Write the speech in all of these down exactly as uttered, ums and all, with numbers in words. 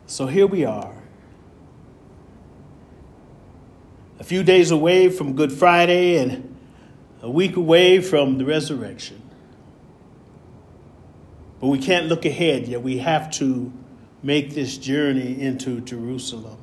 So here we are, a few days away from Good Friday and a week away from the resurrection. But we can't look ahead yet. We have to make this journey into Jerusalem.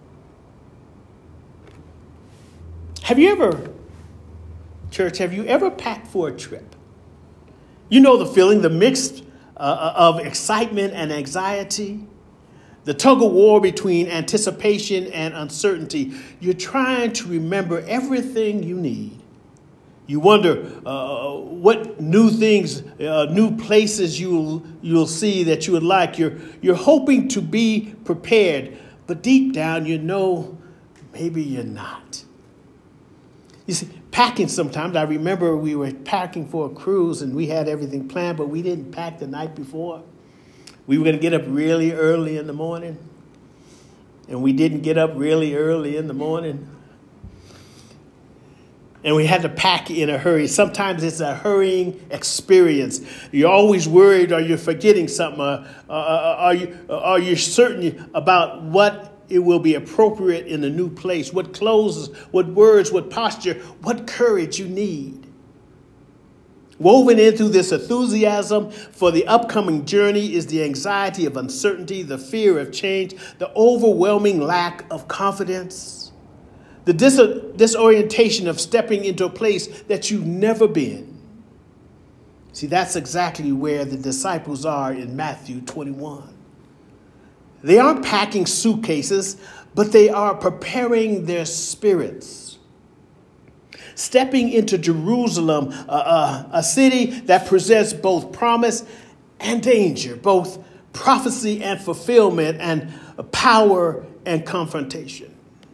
Have you ever, church, have you ever packed for a trip? You know the feeling, the mix uh, of excitement and anxiety, the tug of war between anticipation and uncertainty. You're trying to remember everything you need. You wonder uh, what new things, uh, new places you'll you'll see that you would like. You're you're hoping to be prepared, but deep down you know maybe you're not. You see, packing sometimes. I remember we were packing for a cruise and we had everything planned, but we didn't pack the night before. We were going to get up really early in the morning, and we didn't get up really early in the morning. And we had to pack in a hurry. Sometimes it's a hurrying experience. You're always worried, or you're forgetting something. Uh, uh, are you are you certain about what it will be appropriate in a new place? What clothes, what words, what posture, what courage you need. Woven into this enthusiasm for the upcoming journey is the anxiety of uncertainty, the fear of change, the overwhelming lack of confidence, the dis- disorientation of stepping into a place that you've never been. See, that's exactly where the disciples are in Matthew twenty-one. They aren't packing suitcases, but they are preparing their spirits. Stepping into Jerusalem, uh, uh, a city that presents both promise and danger, both prophecy and fulfillment, and power and confrontation.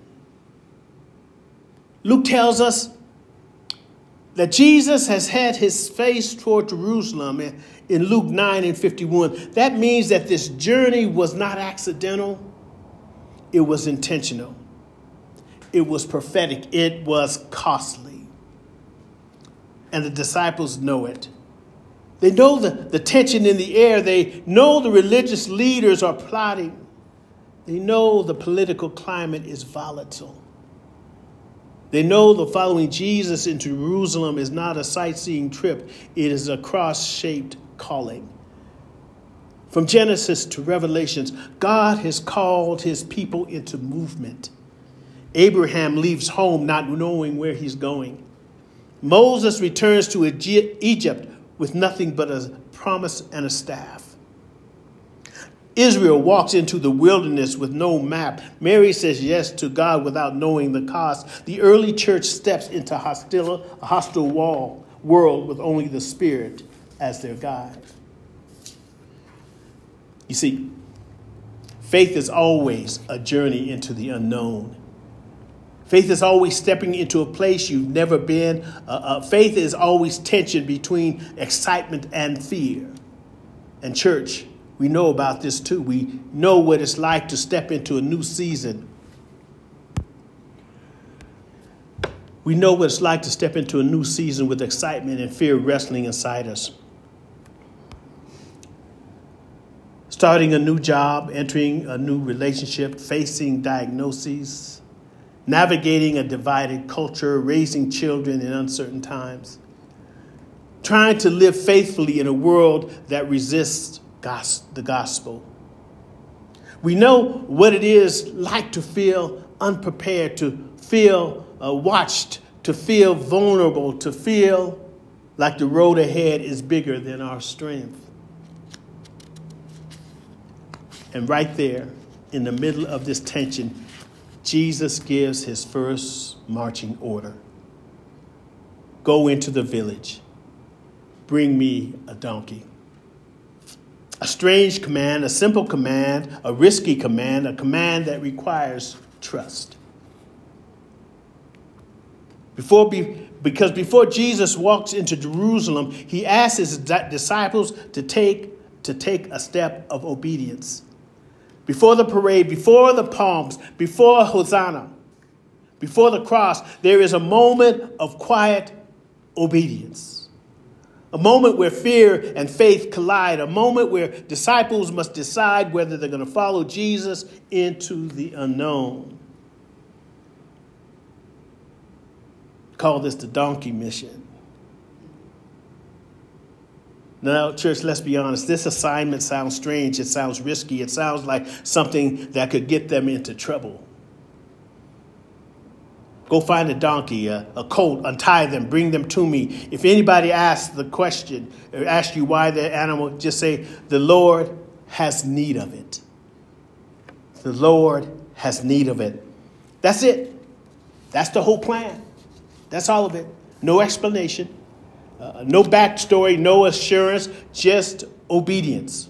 Luke tells us that Jesus has had his face toward Jerusalem in, in Luke nine and fifty-one. That means that this journey was not accidental. It was intentional. It was prophetic. It was costly. And the disciples know it. They know the, the tension in the air. They know the religious leaders are plotting. They know the political climate is volatile. They know the following Jesus into Jerusalem is not a sightseeing trip. It is a cross-shaped calling. From Genesis to Revelations, God has called his people into movement. Abraham leaves home not knowing where he's going. Moses returns to Egypt with nothing but a promise and a staff. Israel walks into the wilderness with no map. Mary says yes to God without knowing the cost. The early church steps into hostile, a hostile wall, world with only the Spirit as their guide. You see, faith is always a journey into the unknown. Faith is always stepping into a place you've never been. Uh, uh, faith is always tension between excitement and fear. And church, we know about this too. We know what it's like to step into a new season. We know what it's like to step into a new season with excitement and fear wrestling inside us. Starting a new job, entering a new relationship, facing diagnoses, navigating a divided culture, raising children in uncertain times, trying to live faithfully in a world that resists gos- the gospel. We know what it is like to feel unprepared, to feel uh, watched, to feel vulnerable, to feel like the road ahead is bigger than our strength. And right there, in the middle of this tension, Jesus gives his first marching order. Go into the village. Bring me a donkey. A strange command, a simple command, a risky command, a command that requires trust. Before be, because before Jesus walks into Jerusalem, he asks his disciples to take, to take a step of obedience. Before the parade, before the palms, before Hosanna, before the cross, there is a moment of quiet obedience. A moment where fear and faith collide. A moment where disciples must decide whether they're going to follow Jesus into the unknown. Call this the donkey mission. Now, church, let's be honest. This assignment sounds strange. It sounds risky. It sounds like something that could get them into trouble. Go find a donkey, a, a colt, untie them, bring them to me. If anybody asks the question or asks you why the animal, just say, the Lord has need of it. The Lord has need of it. That's it. That's the whole plan. That's all of it. No explanation, uh, no backstory, no assurance, just obedience.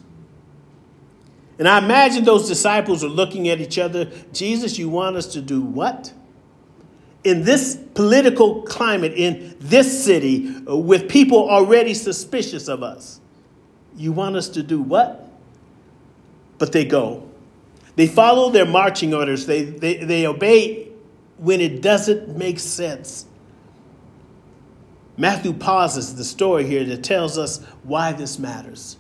And I imagine those disciples are looking at each other. Jesus, you want us to do what? In this political climate, in this city, uh, with people already suspicious of us, you want us to do what? But they go. They follow their marching orders. They, they, they obey when it doesn't make sense. Matthew pauses the story here that tells us why this matters.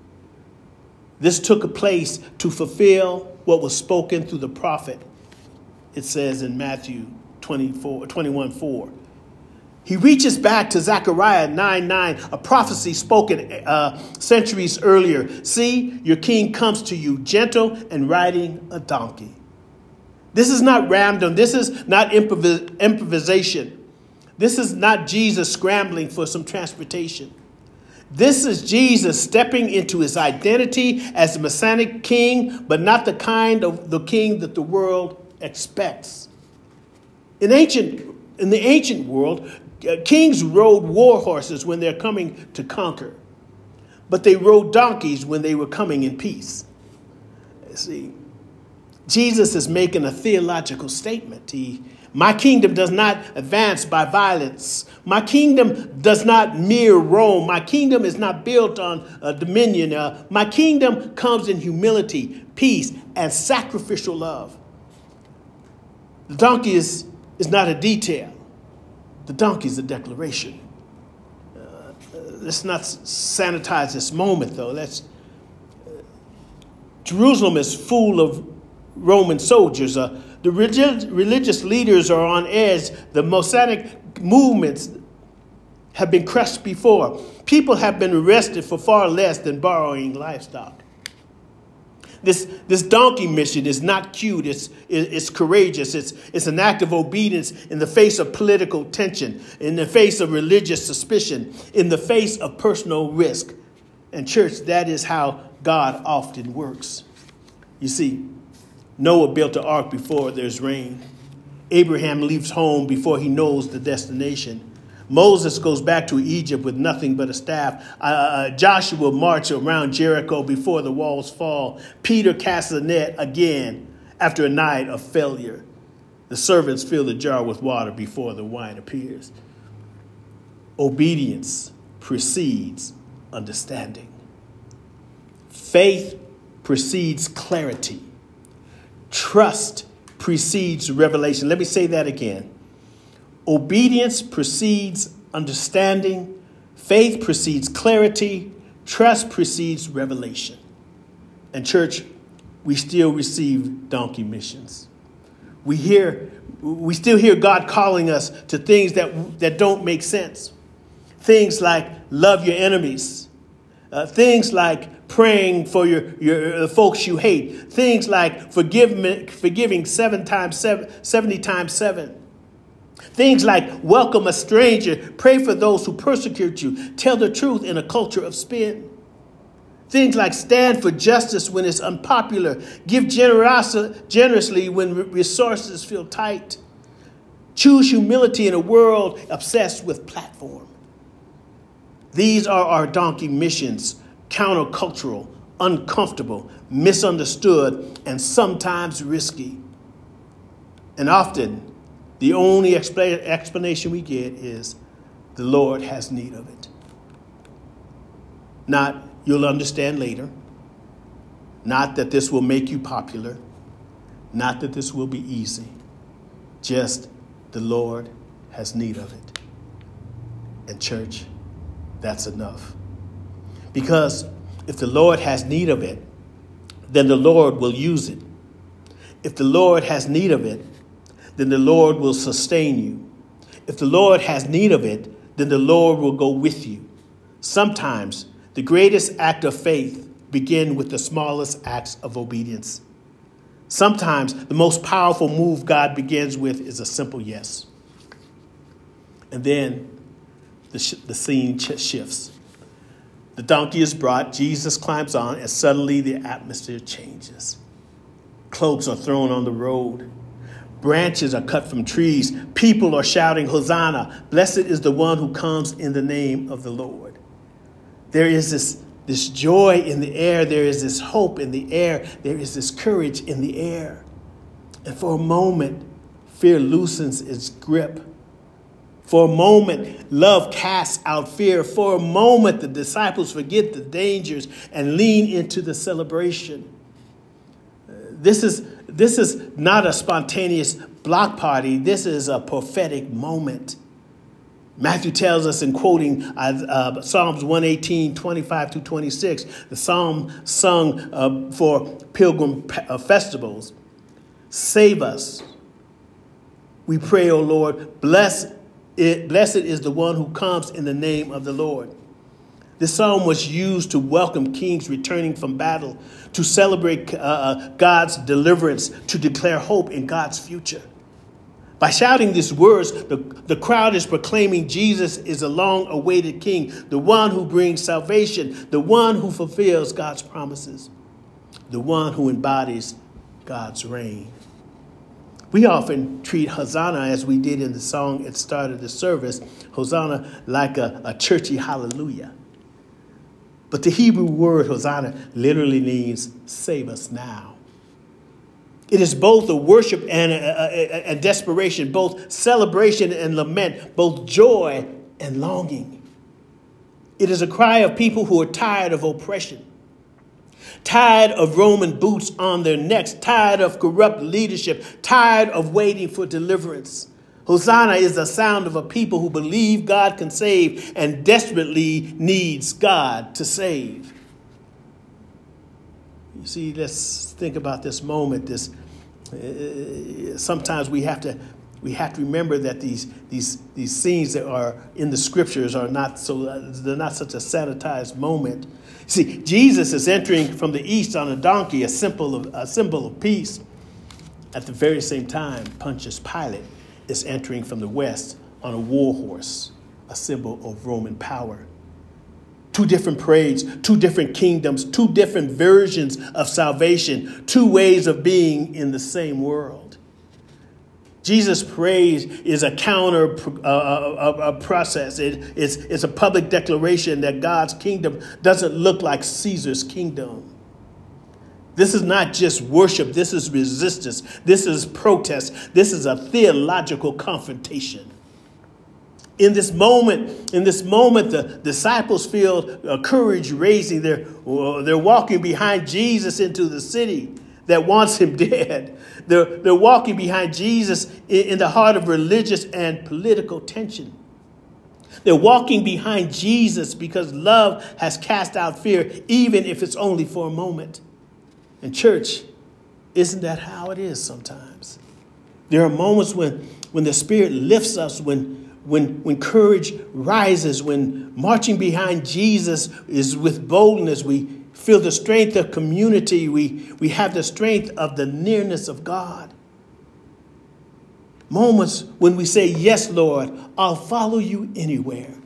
This took place to fulfill what was spoken through the prophet. It says in Matthew twenty-four, twenty-one four. He reaches back to Zechariah nine nine, a prophecy spoken uh, centuries earlier. See, your king comes to you, gentle and riding a donkey. This is not random. This is not improvis- improvisation. This is not Jesus scrambling for some transportation. This is Jesus stepping into his identity as the Messianic king, but not the kind of the king that the world expects. In ancient, in the ancient world, uh, kings rode war horses when they're coming to conquer, but they rode donkeys when they were coming in peace. See, Jesus is making a theological statement. He, my kingdom does not advance by violence. My kingdom does not mirror Rome. My kingdom is not built on uh, dominion. Uh, my kingdom comes in humility, peace, and sacrificial love. The donkey is, is not a detail. The donkey is a declaration. Uh, uh, let's not sanitize this moment, though. Let's. Uh, Jerusalem is full of Roman soldiers. Uh, the relig- religious leaders are on edge. The Mosaic movements have been crushed before. People have been arrested for far less than borrowing livestock. This, this donkey mission is not cute. It's, it's courageous. It's, it's an act of obedience in the face of political tension, in the face of religious suspicion, in the face of personal risk. And church, that is how God often works. You see, Noah built an ark before there's rain. Abraham leaves home before he knows the destination. Moses goes back to Egypt with nothing but a staff. Uh, Joshua marched around Jericho before the walls fall. Peter casts a net again after a night of failure. The servants fill the jar with water before the wine appears. Obedience precedes understanding. Faith precedes clarity. Trust precedes revelation. Let me say that again. Obedience precedes understanding. Faith precedes clarity. Trust precedes revelation. And church, we still receive donkey missions. We hear, we still hear God calling us to things that, that don't make sense. Things like love your enemies. Uh, things like praying for your, your uh, folks you hate. Things like forgive, forgiving seven times seven, seventy times seven. Things like welcome a stranger, pray for those who persecute you, tell the truth in a culture of spin. Things like stand for justice when it's unpopular, give generosi- generously when resources feel tight. Choose humility in a world obsessed with platform. These are our donkey missions, countercultural, uncomfortable, misunderstood, and sometimes risky. And often, the only expla- explanation we get is the Lord has need of it. Not you'll understand later. Not that this will make you popular. Not that this will be easy. Just the Lord has need of it. And church, that's enough. Because if the Lord has need of it, then the Lord will use it. If the Lord has need of it, then the Lord will sustain you. If the Lord has need of it, then the Lord will go with you. Sometimes the greatest act of faith begin with the smallest acts of obedience. Sometimes the most powerful move God begins with is a simple yes. And then the, sh- the scene ch- shifts. The donkey is brought, Jesus climbs on, and suddenly the atmosphere changes. Cloaks are thrown on the road. Branches are cut from trees. People are shouting, Hosanna! Blessed is the one who comes in the name of the Lord. There is this, this joy in the air. There is this hope in the air. There is this courage in the air. And for a moment, fear loosens its grip. For a moment, love casts out fear. For a moment, the disciples forget the dangers and lean into the celebration. This is, this is not a spontaneous block party. This is a prophetic moment. Matthew tells us in quoting uh, uh, Psalms one eighteen, twenty-five to twenty-six, the psalm sung uh, for pilgrim pe- uh, festivals. Save us. We pray, O Lord, bless It, blessed is the one who comes in the name of the Lord. This psalm was used to welcome kings returning from battle, to celebrate uh, God's deliverance, to declare hope in God's future. By shouting these words, the, the crowd is proclaiming Jesus is a long-awaited king, the one who brings salvation, the one who fulfills God's promises, the one who embodies God's reign. We often treat Hosanna, as we did in the song at the start of the service, Hosanna, like a, a churchy hallelujah. But the Hebrew word Hosanna literally means save us now. It is both a worship and a, a, a desperation, both celebration and lament, both joy and longing. It is a cry of people who are tired of oppression, tired of Roman boots on their necks, tired of corrupt leadership, tired of waiting for deliverance. Hosanna is the sound of a people who believe God can save and desperately needs God to save. You see, let's think about this moment. This uh, sometimes we have to we have to remember that these these these scenes that are in the scriptures are not so uh, they're not such a sanitized moment. See, Jesus is entering from the east on a donkey, a symbol of, a symbol of peace. At the very same time, Pontius Pilate is entering from the west on a war horse, a symbol of Roman power. Two different parades, two different kingdoms, two different versions of salvation, two ways of being in the same world. Jesus' praise is a counter uh, a, a process. It, it's, it's a public declaration that God's kingdom doesn't look like Caesar's kingdom. This is not just worship. This is resistance. This is protest. This is a theological confrontation. In this moment, in this moment, the disciples feel uh, courage raising. They're, uh, they're walking behind Jesus into the city that wants him dead. They're, they're walking behind Jesus in, in the heart of religious and political tension. They're walking behind Jesus because love has cast out fear, even if it's only for a moment. And church, isn't that how it is sometimes? There are moments when, when the Spirit lifts us, when, when, when courage rises, when marching behind Jesus is with boldness. We feel the strength of community. We, we have the strength of the nearness of God. Moments when we say, yes, Lord, I'll follow you anywhere.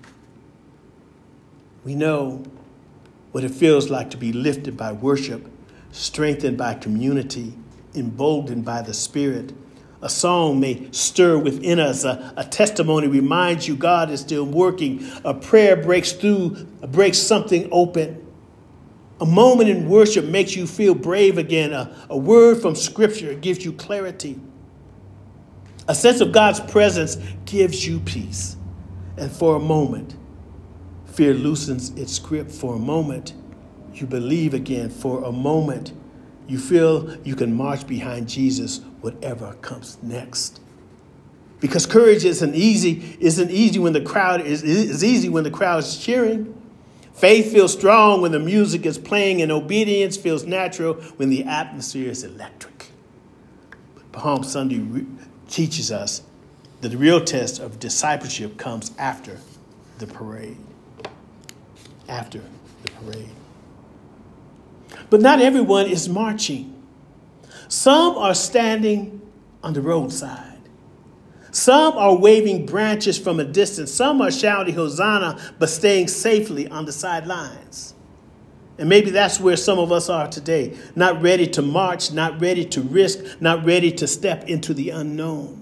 We know what it feels like to be lifted by worship, strengthened by community, emboldened by the Spirit. A song may stir within us. A, a testimony reminds you God is still working. A prayer breaks through, breaks something open. A moment in worship makes you feel brave again. A, a word from Scripture gives you clarity. A sense of God's presence gives you peace. And for a moment, fear loosens its grip. For a moment, you believe again. For a moment, you feel you can march behind Jesus, whatever comes next. Because courage isn't easy, isn't easy when the crowd is, is easy when the crowd is cheering. Faith feels strong when the music is playing, and obedience feels natural when the atmosphere is electric. But Palm Sunday re- teaches us that the real test of discipleship comes after the parade. After the parade. But not everyone is marching. Some are standing on the roadside. Some are waving branches from a distance. Some are shouting Hosanna, but staying safely on the sidelines. And maybe that's where some of us are today. Not ready to march, not ready to risk, not ready to step into the unknown.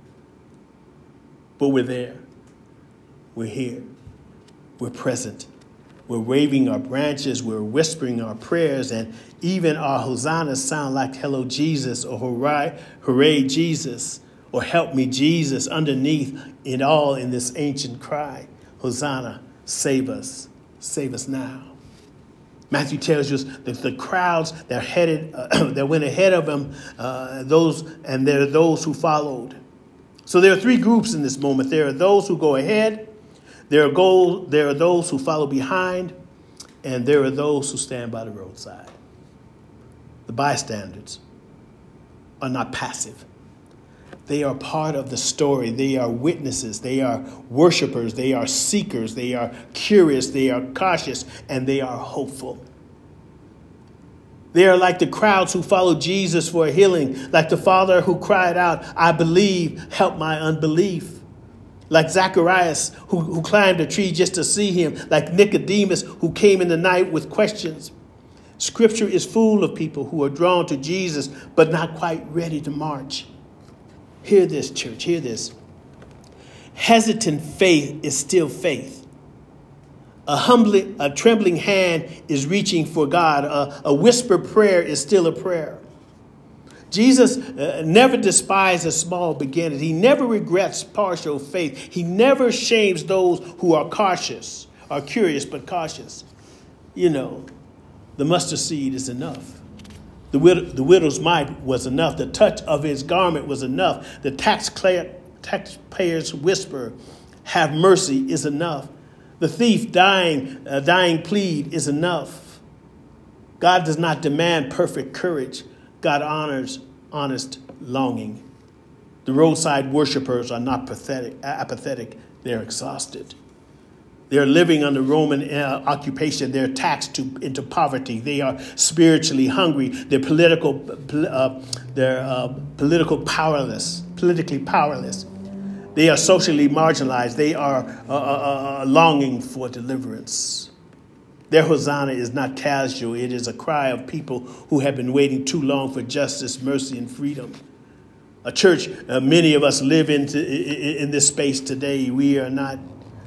But we're there. We're here. We're present. We're waving our branches. We're whispering our prayers. And even our hosannas sound like hello, Jesus, or hooray, hooray, Jesus, or help me, Jesus, underneath it all in this ancient cry. Hosanna, save us. Save us now. Matthew tells us that the crowds that headed, uh, that went ahead of him, uh, those and there are those who followed. So there are three groups in this moment. There are those who go ahead. There are, go, there are those who follow behind, and there are those who stand by the roadside. The bystanders are not passive. They are part of the story. They are witnesses. They are worshipers. They are seekers. They are curious. They are cautious, and they are hopeful. They are like the crowds who followed Jesus for a healing, like the father who cried out, I believe, help my unbelief. Like Zacharias, who, who climbed a tree just to see him. Like Nicodemus, who came in the night with questions. Scripture is full of people who are drawn to Jesus, but not quite ready to march. Hear this, church. Hear this. Hesitant faith is still faith. A humbling, a trembling hand is reaching for God. A, a whispered prayer is still a prayer. Jesus uh, never despised a small beginning. He never regrets partial faith. He never shames those who are cautious, are curious but cautious. You know, the mustard seed is enough. The, widow, the widow's mite was enough. The touch of his garment was enough. The taxpayer, taxpayer's whisper, have mercy, is enough. The thief dying, uh, dying plead is enough. God does not demand perfect courage. God honors honest longing. The roadside worshipers are not pathetic, apathetic. They're exhausted. They're living under Roman uh, occupation. They're taxed to, into poverty. They are spiritually hungry. They're political. Uh, they're uh, political powerless. Politically powerless. They are socially marginalized. They are uh, uh, uh, longing for deliverance. Their hosanna is not casual. It is a cry of people who have been waiting too long for justice, mercy, and freedom. A church, uh, many of us live into, in, in this space today. We are not,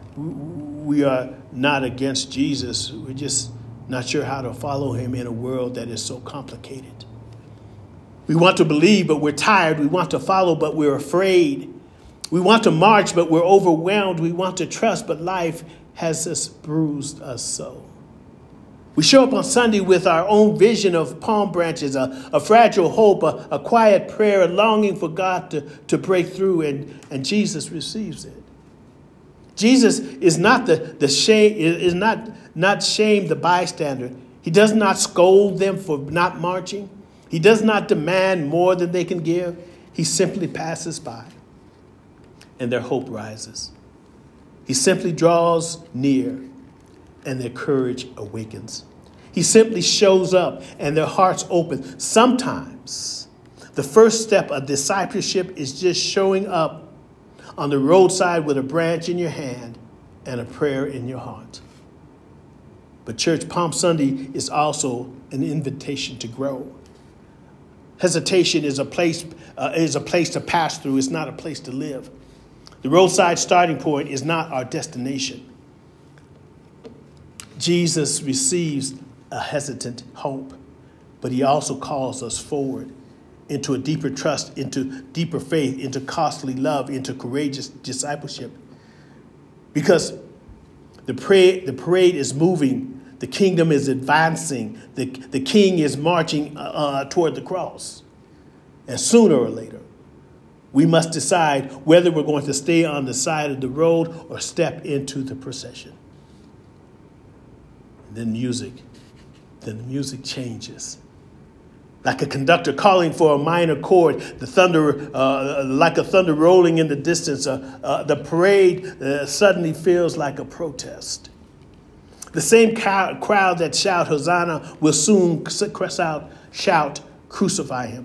we are not against Jesus. We're just not sure how to follow him in a world that is so complicated. We want to believe, but we're tired. We want to follow, but we're afraid. We want to march, but we're overwhelmed. We want to trust, but life has just bruised us so. We show up on Sunday with our own vision of palm branches, a, a fragile hope, a, a quiet prayer, a longing for God to, to break through, and, and Jesus receives it. Jesus is not the, the shame, is not, not shame the bystander. He does not scold them for not marching. He does not demand more than they can give. He simply passes by, and their hope rises. He simply draws near, and their courage awakens. He simply shows up and their hearts open. Sometimes the first step of discipleship is just showing up on the roadside with a branch in your hand and a prayer in your heart. But church, Palm Sunday is also an invitation to grow. Hesitation is a place uh, is a place to pass through. It's not a place to live. The roadside starting point is not our destination. Jesus receives a hesitant hope, but he also calls us forward into a deeper trust, into deeper faith, into costly love, into courageous discipleship. Because the parade, the parade is moving, the kingdom is advancing, the, the king is marching uh, toward the cross. And sooner or later, We must decide whether we're going to stay on the side of the road or step into the procession. And then music, then the music changes. Like a conductor calling for a minor chord, the thunder, uh, like a thunder rolling in the distance, uh, uh, the parade uh, suddenly feels like a protest. The same cow- crowd that shout Hosanna will soon out, shout, crucify him.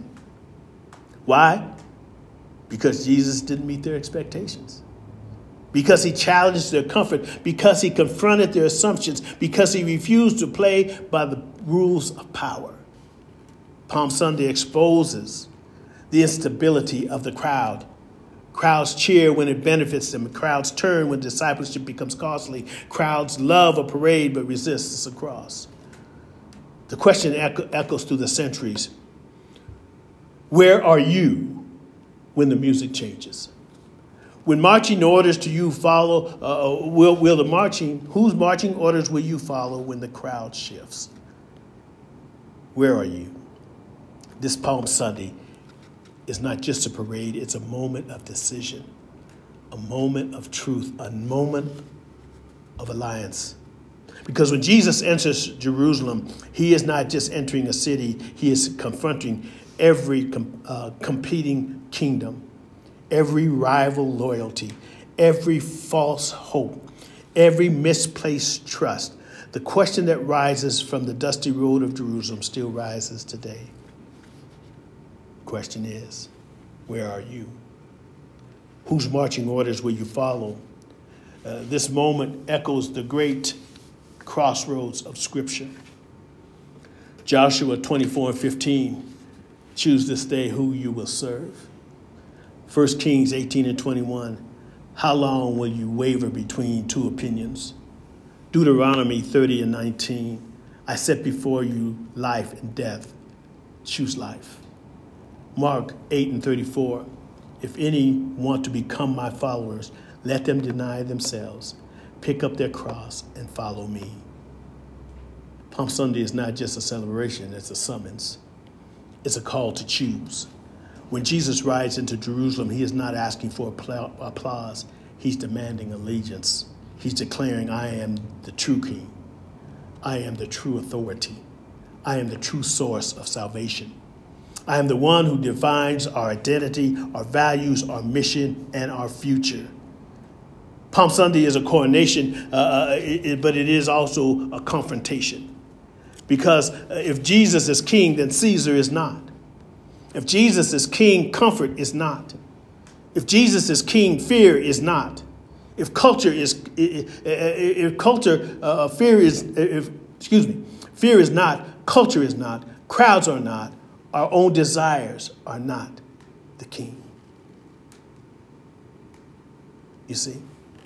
Why? Because Jesus didn't meet their expectations. Because he challenged their comfort. Because he confronted their assumptions. Because he refused to play by the rules of power. Palm Sunday exposes the instability of the crowd. Crowds cheer when it benefits them. Crowds turn when discipleship becomes costly. Crowds love a parade but resist a cross. The question echo- echoes through the centuries. Where are you when the music changes? When marching orders to you follow, uh, will, will the marching, whose marching orders will you follow when the crowd shifts? Where are you? This Palm Sunday is not just a parade, it's a moment of decision, a moment of truth, a moment of alliance. Because when Jesus enters Jerusalem, he is not just entering a city, he is confronting every uh, competing kingdom, every rival loyalty, every false hope, every misplaced trust. The question that rises from the dusty road of Jerusalem still rises today. Question is, where are you? Whose marching orders will you follow? Uh, this moment echoes the great crossroads of Scripture. Joshua twenty-four and fifteen, choose this day who you will serve. First Kings eighteen and twenty-one, how long will you waver between two opinions? Deuteronomy thirty and nineteen, I set before you life and death. Choose life. Mark eight and thirty-four, if any want to become my followers, let them deny themselves, pick up their cross, and follow me. Palm Sunday is not just a celebration, it's a summons. It's a call to choose. When Jesus rides into Jerusalem, he is not asking for applause. He's demanding allegiance. He's declaring, I am the true king. I am the true authority. I am the true source of salvation. I am the one who defines our identity, our values, our mission, and our future. Palm Sunday is a coronation, uh, it, it, but it is also a confrontation. Because if Jesus is king, then Caesar is not. If Jesus is king, comfort is not. If Jesus is king, fear is not. If culture is, if, if culture, uh, fear is, if, excuse me, fear is not, culture is not, crowds are not, our own desires are not the king. You see,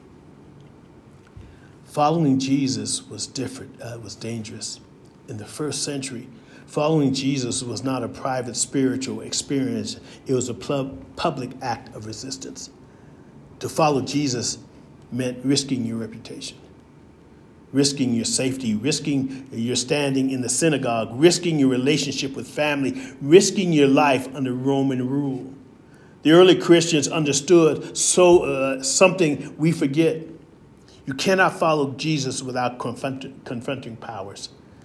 following Jesus was different, uh, was dangerous. In the first century, following Jesus was not a private spiritual experience. It was a pub- public act of resistance. To follow Jesus meant risking your reputation, risking your safety, risking your standing in the synagogue, risking your relationship with family, risking your life under Roman rule. The early Christians understood so uh, something we forget. You cannot follow Jesus without confront- confronting powers.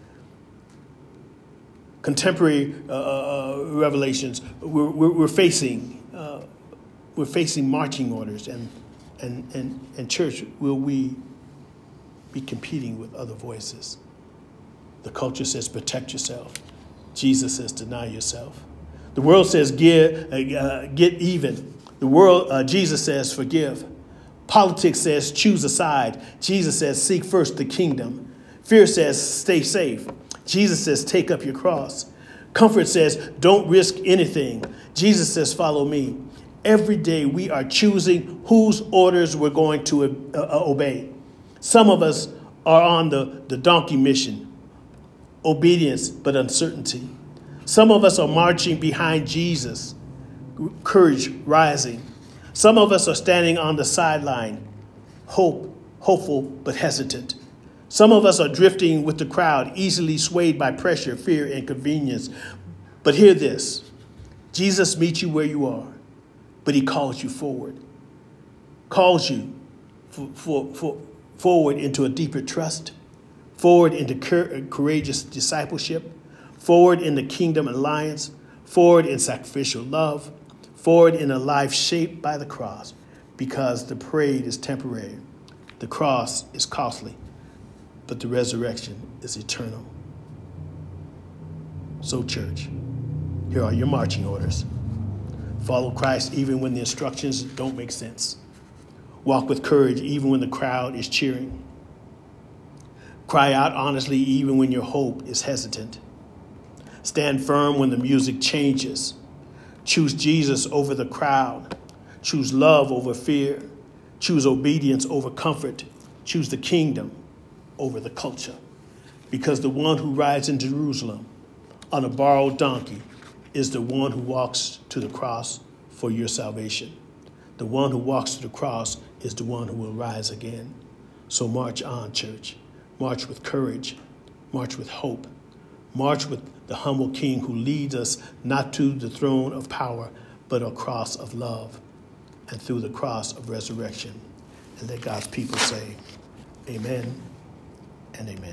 Contemporary uh, revelations, we're, we're, we're facing uh, we're facing marching orders, and and and and church, will we be competing with other voices? The culture says protect yourself. Jesus says deny yourself. The world says get uh, get even. The world uh, Jesus says forgive. Politics says choose a side. Jesus says seek first the kingdom. Fear says stay safe. Jesus says, take up your cross. Comfort says, don't risk anything. Jesus says, follow me. Every day we are choosing whose orders we're going to uh, obey. Some of us are on the, the donkey mission, obedience but uncertainty. Some of us are marching behind Jesus, courage rising. Some of us are standing on the sideline, hope, hopeful but hesitant. Some of us are drifting with the crowd, easily swayed by pressure, fear, and convenience. But hear this. Jesus meets you where you are. but he calls you forward, calls you for, for, for, forward into a deeper trust, forward into courageous discipleship, forward in the kingdom alliance, forward in sacrificial love, forward in a life shaped by the cross, because the parade is temporary, the cross is costly, but the resurrection is eternal. So, church, here are your marching orders. Follow Christ even when the instructions don't make sense. Walk with courage even when the crowd is cheering. Cry out honestly even when your hope is hesitant. Stand firm when the music changes. Choose Jesus over the crowd. Choose love over fear. Choose obedience over comfort. Choose the kingdom over the culture. Because the one who rides in Jerusalem on a borrowed donkey is the one who walks to the cross for your salvation. The one who walks to the cross is the one who will rise again. So march on, church. March with courage. March with hope. March with the humble King who leads us not to the throne of power, but a cross of love, and through the cross of resurrection. And let God's people say, amen and amen.